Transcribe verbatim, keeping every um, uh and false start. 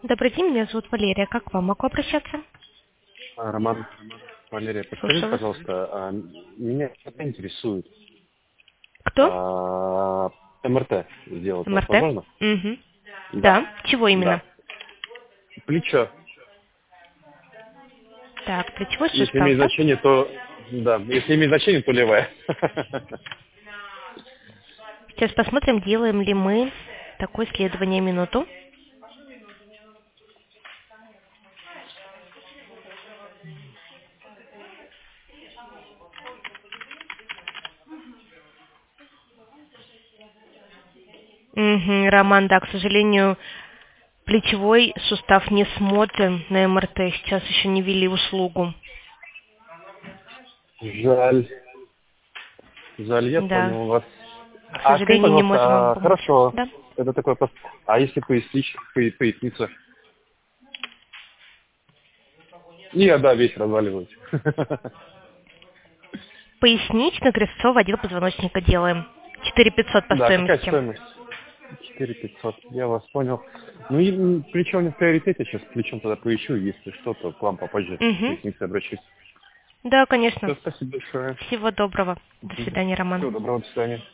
Добрый день, меня зовут Валерия. Как к вам могу обращаться? А, Роман, Валерия, Слушаю подскажите, вас. пожалуйста, а, меня это интересует. Кто? А, МРТ сделать у вас МРТ? возможно? Угу. Да, Да. Чего именно? да. Плечо. Так, плечевой Если сустав, имеет да? значение, то да. Если имеет значение, то левое. Сейчас посмотрим, делаем ли мы такое исследование. Минуту. Угу, Роман, да, к сожалению, плечевой сустав не смотрим на МРТ. Сейчас еще не ввели услугу. Жаль. Жаль, я Да. понял вас. К А скажите, сожалению, не можем вам пожалуйста, а, помочь. хорошо, Да. это такой вопрос. А если пояснич, по- поясница? Не, да, весь разваливаюсь. Пояснично-крестцовый отдел позвоночника делаем. четыре пятьсот по Да, какая стоимости. стоимость? четыре пятьсот, я вас понял. Ну и м, плечо не в приоритете, сейчас плечом тогда поищу, если что-то к вам попозже, Угу. если не обращусь. Да, конечно. Все, спасибо большое. Всего доброго. До свидания, Роман. Всего доброго, до свидания.